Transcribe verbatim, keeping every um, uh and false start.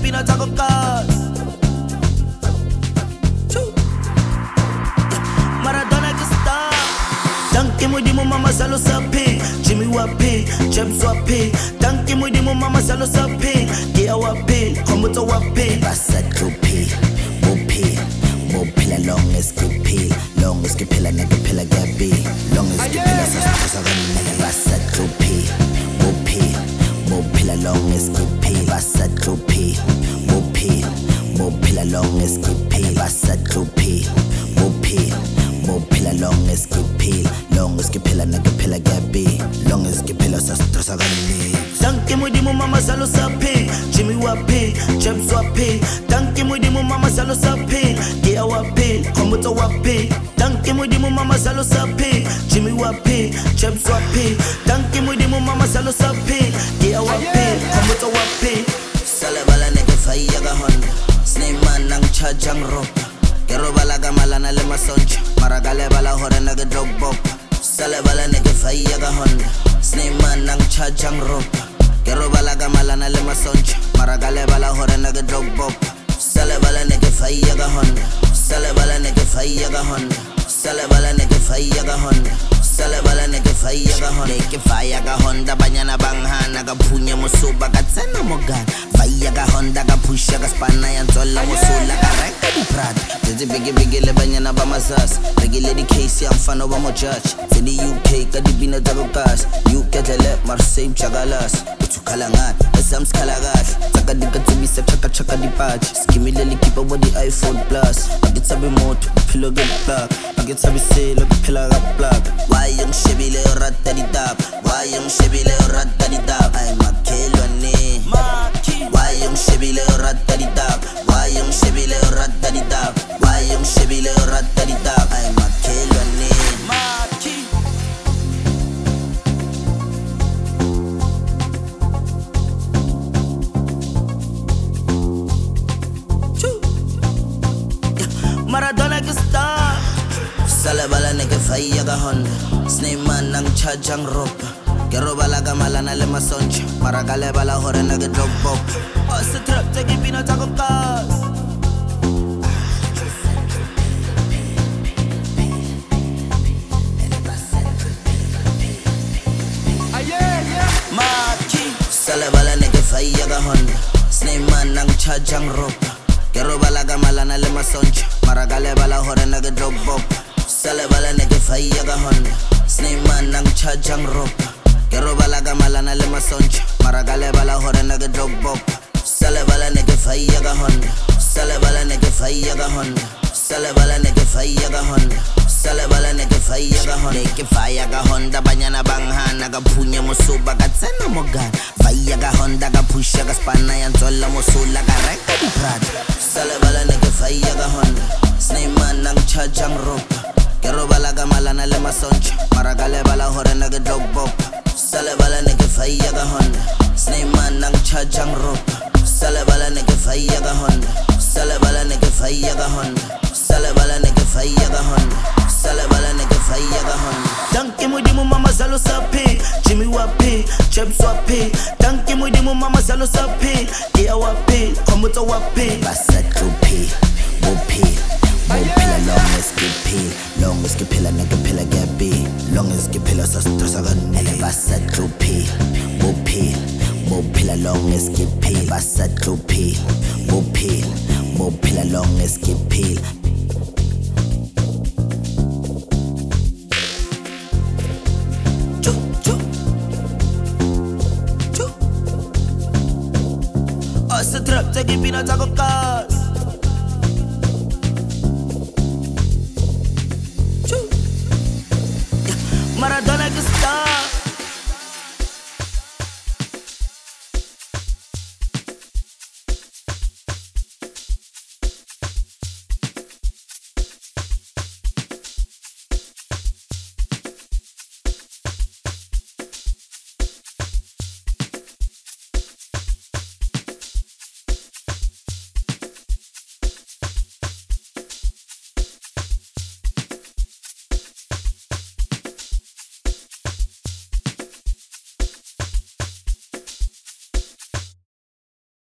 tipina tako gas. Maradona que está. Tanki mudimu mama salo sapi. Jimmy wapi, James wapi. Tanki mudimu mama salo sapi. Gia wapi, Komuto wapi. Basa drupi, mupi, mupila long as kipi. Long as kipila nigga pila gabi. Long as kipila sasa nigga basa drupi, mupi, mupila long as kipi. Basa drupi, mupi, mupila long as kipi. Basa drupi, mupi, mupila long as kipi. Long as kipila nigga pila gabi. Long as kipila sasa gani. Tanki mudimu mama salo sapi. Jimmy wapi, James wapi. Tanki mudimu mama salo sapi. Gia wapi, Komuto wapi. Tanki mudimu mama salo sapi. Jimmy wapi, James wapi. Tanki mudimu mama salo sapi. Gia wapi, Komuto wapi. Sale bala nigga fire ga Honda. Snake man nang chajang rope. Kero bala gamala na le masoncha. Maragale bala hore nigga drop bop. Sale bala nigga fire ga Honda. Snake man nang chajang rope. Kero bala gamala na le masoncha. Maragale bala hore nigga drop bop. Sale bala nigga fire ga Honda. Sale bala nigga fire ga Honda. Sale bala nigga fire ga Honda. Sale bala nigga fire ga Honda. Nigga fire ga Honda. Banyana banghana ga punya musuba ga tsena mogan. Fire ga Honda ga pusha ga spana yantola musula ga reka di prada. Tete bigi bigi le banyana ba masas. Bigi lady Casey I'm fan of mo judge. To the U K ka di bina dago gas. U K tele Marseille chagalas. Utukalangat esam skalagas. Taka di katubisa chaka chaka di patch. Skimile li keep up with the iPhone Plus. I get sabi moto pillow get plug. I get sabi say look pillow ga plug. Why yung shebile ratta di tap. Why yung shebile ratta di tap. Ay makelo ni. Why yung shebile ratta di tap. Why yung shebile ratta di tap. Why yung shebile ratta di tap. Ay makelo ni. Maradona que está. Sale bala nigga fire ga Honda. Snake man nang chajang rope. Kero bala gamala na le masoncha. Maragale bala hore nigga drop bop. Ose trap te tipina tako gas. Sale bala nigga fire ga Honda. Snake man nang chajang rope. Kero bala gamala na le masoncha. Maragale bala hore nigga drop bop. Sale bala nigga fire ga Honda. Snake man nang chajang rope. Kero bala gamala na le masoncha. Maragale bala hore nigga drop bop. Sale bala nigga fire ga Honda. Sale bala nigga fire ga Honda. Sale bala nigga fire ga Honda. Sale bala nigga fire ga Honda. Nigga fire ga Honda. Banyana banghana ga punya musuba ga tsena mogan. Fire ga Honda ga pusha ga spana yantola musula ga reka di prada. Sale bala nigga fire ga Honda. Snake man nang chajang rope. Kero bala gamala na le masoncha. Maragale bala hore nigga drop bop. Sale bala nigga fire ga Honda. Snake man nang chajang rope. Sale bala nigga fire ga Honda. Sale bala nigga fire ga Honda. Sale bala nigga fire ga Honda. Sale bala nigga fire ga Honda. Tanki mudimu mama salo sapi. Jimmy wapi, James wapi. Tanki mudimu mama salo sapi. Gia wapi, Komuto wapi. Basa drupi, mupi, mupila long as kipi. Long as kipila nigga pila gabi. Long as kipila sasa gani. Basa drupi, mupi, mupila long as kipi. Basa drupi, mupi, mupila long as kipi. Ose trap te tipina tako gas.